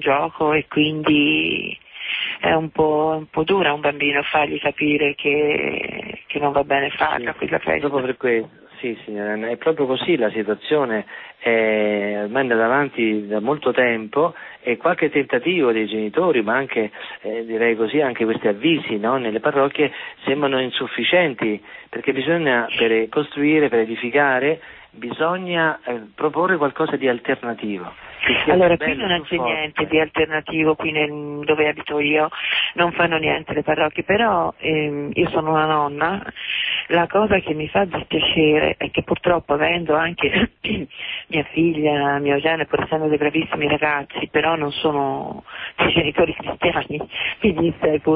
e quindi è un po' dura a un bambino fargli capire che non va bene farla quella festa. Proprio per questo, sì signora, è proprio così la situazione, ormai andata avanti da molto tempo, e qualche tentativo dei genitori, ma anche direi così, anche questi avvisi, no, nelle parrocchie sembrano insufficienti, perché bisogna, per costruire, per edificare, bisogna proporre qualcosa di alternativo. Allora qui non c'è niente di alternativo, qui dove abito io non fanno niente le parrocchie, però io sono una nonna, la cosa che mi fa dispiacere è che purtroppo, avendo anche mia figlia, mio genero, pur essendo dei bravissimi ragazzi, però non sono dei genitori cristiani, figli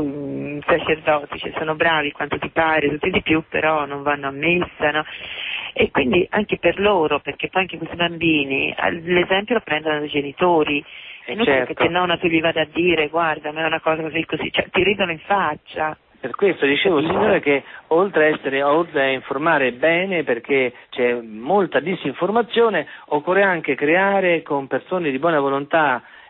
sacerdoti, sono bravi quanto ti pare, tutti di più, però non vanno a messa, no? E quindi anche per loro, perché poi anche questi bambini l'esempio lo prendono dai genitori, e non certo. Che nonna tu gli vada a dire guarda, ma è una cosa così, cioè, ti ridono in faccia. Per questo dicevo, signore, che oltre a informare bene, perché c'è molta disinformazione, occorre anche creare con persone di buona volontà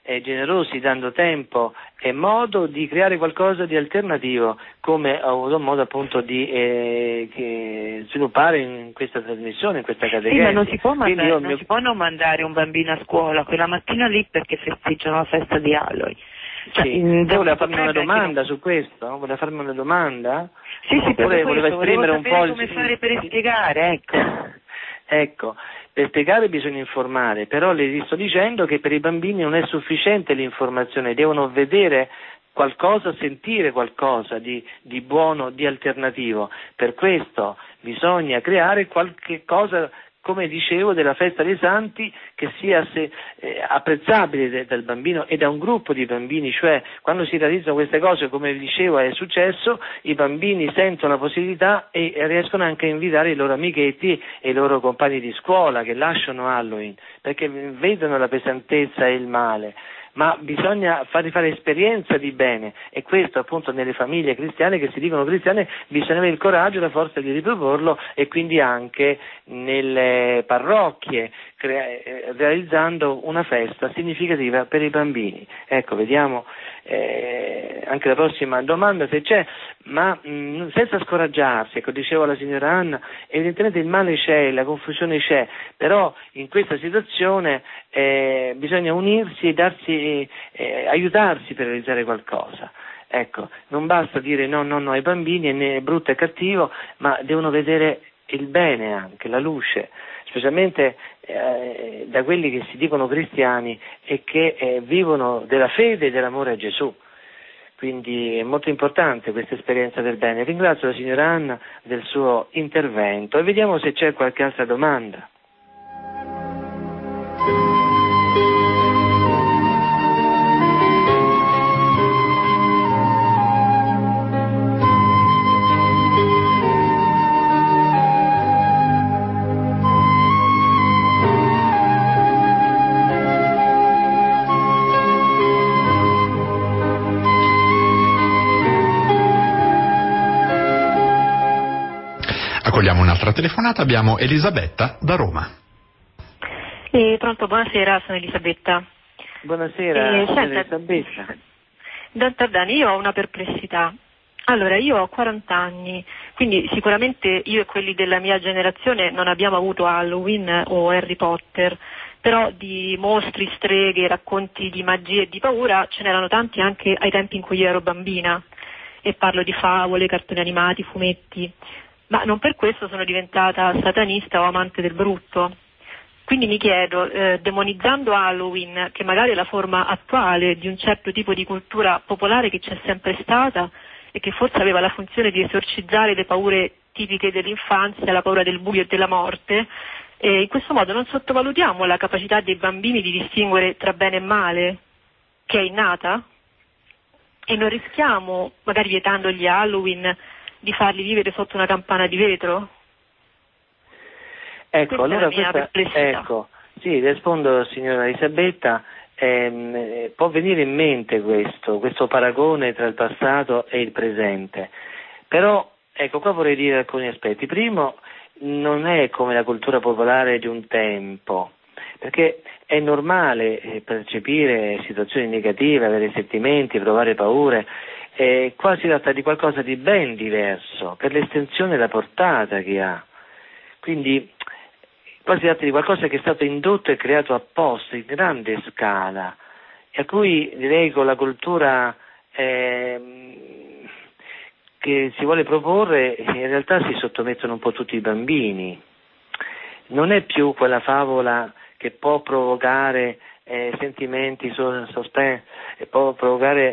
generosi, dando tempo e modo di creare qualcosa di alternativo, come ho avuto modo appunto di sviluppare in questa trasmissione, in questa catechesi. Sì, ma non si può non mandare un bambino a scuola quella mattina lì perché festeggiano la festa di Halloween. Cioè, voleva farmi una domanda su questo? Voleva farmi una domanda? Sì, voleva esprimere un po' come fare per spiegare, ecco. Ecco, per spiegare bisogna informare, però le sto dicendo che per i bambini non è sufficiente l'informazione, devono vedere qualcosa, sentire qualcosa di buono, di alternativo. Per questo bisogna creare qualche cosa, come dicevo, della festa dei santi che sia apprezzabile dal bambino e da un gruppo di bambini, cioè quando si realizzano queste cose, come dicevo è successo, i bambini sentono la possibilità e riescono anche a invitare i loro amichetti e i loro compagni di scuola che lasciano Halloween, perché vedono la pesantezza e il male. Ma bisogna fare esperienza di bene, e questo appunto nelle famiglie cristiane che si dicono cristiane bisogna avere il coraggio e la forza di riproporlo, e quindi anche nelle parrocchie realizzando una festa significativa per i bambini. Ecco, vediamo anche la prossima domanda se c'è, ma senza scoraggiarsi. Ecco, dicevo alla signora Anna, evidentemente il male c'è, la confusione c'è, però in questa situazione bisogna unirsi e aiutarsi per realizzare qualcosa. Ecco, non basta dire no ai bambini, è brutto e cattivo, ma devono vedere il bene anche, la luce, specialmente da quelli che si dicono cristiani e che vivono della fede e dell'amore a Gesù. Quindi è molto importante questa esperienza del bene. Ringrazio la signora Anna del suo intervento e vediamo se c'è qualche altra domanda. Accogliamo un'altra telefonata, abbiamo Elisabetta da Roma. Pronto, buonasera, sono Elisabetta. Buonasera, Elisabetta. Dottor Dani, io ho una perplessità. Allora, io ho 40 anni, quindi sicuramente io e quelli della mia generazione non abbiamo avuto Halloween o Harry Potter, però di mostri, streghe, racconti di magia e di paura ce n'erano tanti anche ai tempi in cui io ero bambina, e parlo di favole, cartoni animati, fumetti. Ma non per questo sono diventata satanista o amante del brutto. Quindi mi chiedo, demonizzando Halloween, che magari è la forma attuale di un certo tipo di cultura popolare che c'è sempre stata e che forse aveva la funzione di esorcizzare le paure tipiche dell'infanzia, la paura del buio e della morte, in questo modo non sottovalutiamo la capacità dei bambini di distinguere tra bene e male, che è innata? E non rischiamo, magari vietandogli Halloween, di farli vivere sotto una campana di vetro? Ecco, allora sì, rispondo signora Elisabetta, può venire in mente questo paragone tra il passato e il presente, però ecco qua vorrei dire alcuni aspetti. Primo, non è come la cultura popolare di un tempo, perché è normale percepire situazioni negative, avere sentimenti, provare paure. Qua si tratta di qualcosa di ben diverso per l'estensione e la portata che ha. Quindi qua si tratta di qualcosa che è stato indotto e creato apposta in grande scala, e a cui direi con la cultura che si vuole proporre in realtà si sottomettono un po' tutti i bambini. Non è più quella favola che può provocare sentimenti, suspense, può provocare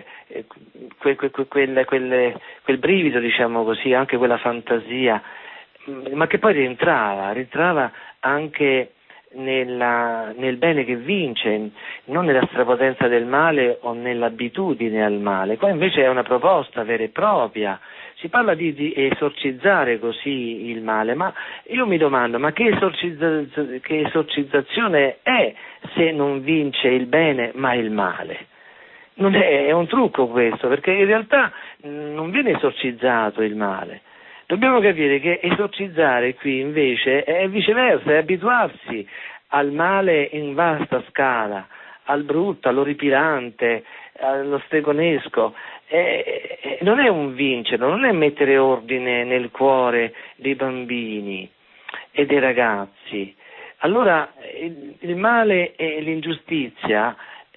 quel brivido, diciamo così, anche quella fantasia, ma che poi rientrava anche nel bene che vince, non nella strapotenza del male o nell'abitudine al male. Qua invece è una proposta vera e propria. Si parla di esorcizzare così il male, ma io mi domando, ma che esorcizzazione è se non vince il bene ma il male? Non è un trucco questo, perché in realtà non viene esorcizzato il male. Dobbiamo capire che esorcizzare qui invece è viceversa, è abituarsi al male in vasta scala, al brutto, all'orripilante, allo stregonesco. Non è un vincere, non è mettere ordine nel cuore dei bambini e dei ragazzi. Allora il male e l'ingiustizia,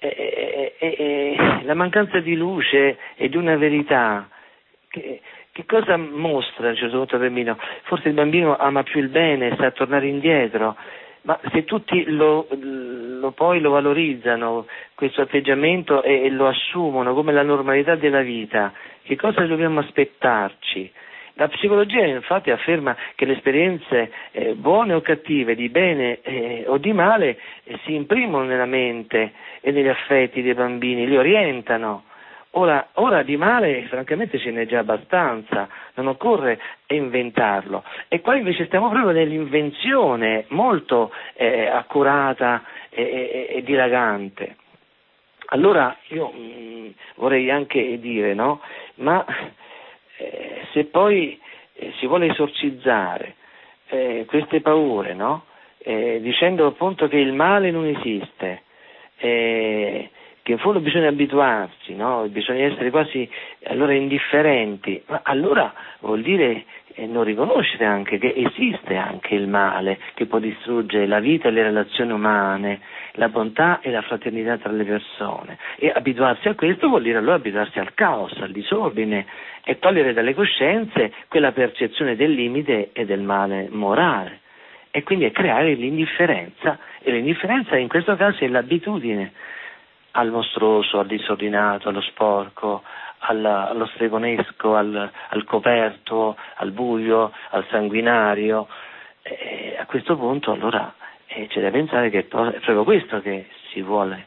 la mancanza di luce e di una verità, che cosa mostra a un certo punto il bambino? Forse il bambino ama più il bene, sa tornare indietro, ma se tutti poi lo valorizzano, questo atteggiamento, e lo assumono come la normalità della vita, che cosa dobbiamo aspettarci? La psicologia infatti afferma che le esperienze buone o cattive, di bene o di male, si imprimono nella mente e negli affetti dei bambini, li orientano. Ora di male francamente ce n'è già abbastanza, non occorre inventarlo. E qua invece stiamo proprio nell'invenzione molto accurata e dilagante. Allora io vorrei anche dire, no? Ma se poi si vuole esorcizzare queste paure, no? Dicendo appunto che il male non esiste, che in fondo bisogna abituarsi, no? Bisogna essere quasi allora indifferenti, ma allora vuol dire non riconoscere anche che esiste anche il male che può distruggere la vita e le relazioni umane, la bontà e la fraternità tra le persone, e abituarsi a questo vuol dire allora abituarsi al caos, al disordine, e togliere dalle coscienze quella percezione del limite e del male morale, e quindi creare l'indifferenza, e l'indifferenza in questo caso è l'abitudine al mostruoso, al disordinato, allo sporco, allo stregonesco, al coperto, al buio, al sanguinario. A questo punto allora c'è da pensare che è proprio questo che si vuole,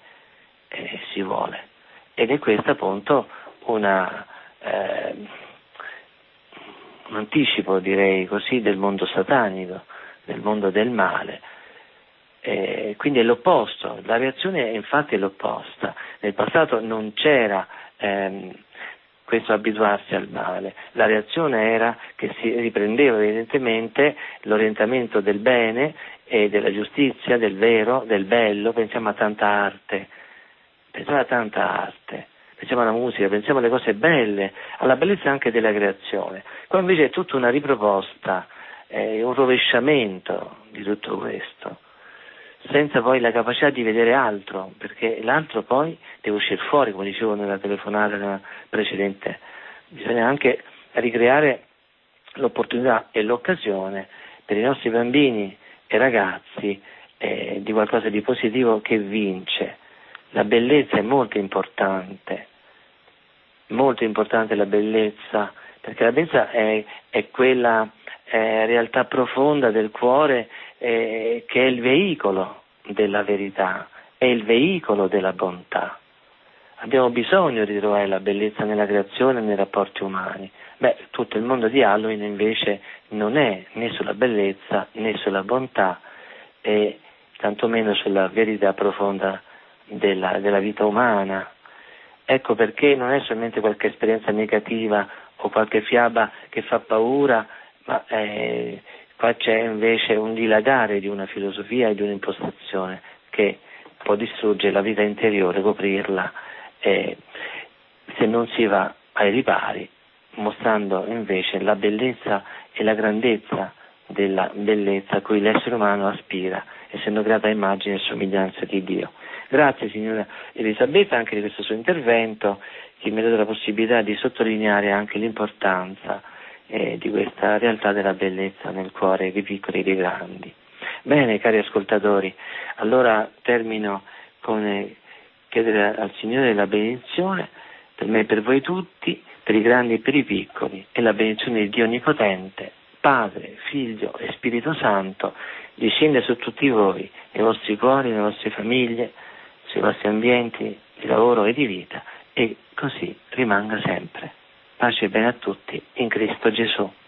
ed è questo appunto un anticipo, direi così, del mondo satanico, del mondo del male. Quindi è l'opposto, la reazione infatti è l'opposta. Nel passato non c'era questo abituarsi al male, la reazione era che si riprendeva evidentemente l'orientamento del bene e della giustizia, del vero, del bello. Pensiamo a tanta arte, pensiamo alla musica, pensiamo alle cose belle, alla bellezza anche della creazione. Qua invece è tutta una riproposta, un rovesciamento di tutto questo, senza poi la capacità di vedere altro, perché l'altro poi deve uscire fuori, come dicevo nella telefonata precedente. Bisogna anche ricreare l'opportunità e l'occasione per i nostri bambini e ragazzi di qualcosa di positivo che vince. La bellezza è molto importante la bellezza, perché la bellezza è quella realtà profonda del cuore che è il veicolo della verità, è il veicolo della bontà. Abbiamo bisogno di trovare la bellezza nella creazione e nei rapporti umani. Tutto il mondo di Halloween invece non è né sulla bellezza né sulla bontà, e tantomeno sulla verità profonda della vita umana. Ecco perché non è solamente qualche esperienza negativa o qualche fiaba che fa paura, ma qua c'è invece un dilagare di una filosofia e di un'impostazione che può distruggere la vita interiore, coprirla, se non si va ai ripari, mostrando invece la bellezza e la grandezza della bellezza a cui l'essere umano aspira, essendo creata a immagine e somiglianza di Dio. Grazie signora Elisabetta anche di questo suo intervento, che mi ha dato la possibilità di sottolineare anche l'importanza di questa realtà della bellezza nel cuore dei piccoli e dei grandi. Bene, cari ascoltatori, allora termino con chiedere al Signore la benedizione per me e per voi tutti, per i grandi e per i piccoli, e la benedizione di Dio Onnipotente, Padre, Figlio e Spirito Santo, discende su tutti voi, nei vostri cuori, nelle vostre famiglie, sui vostri ambienti di lavoro e di vita, e così rimanga sempre. Pace e bene a tutti in Cristo Gesù.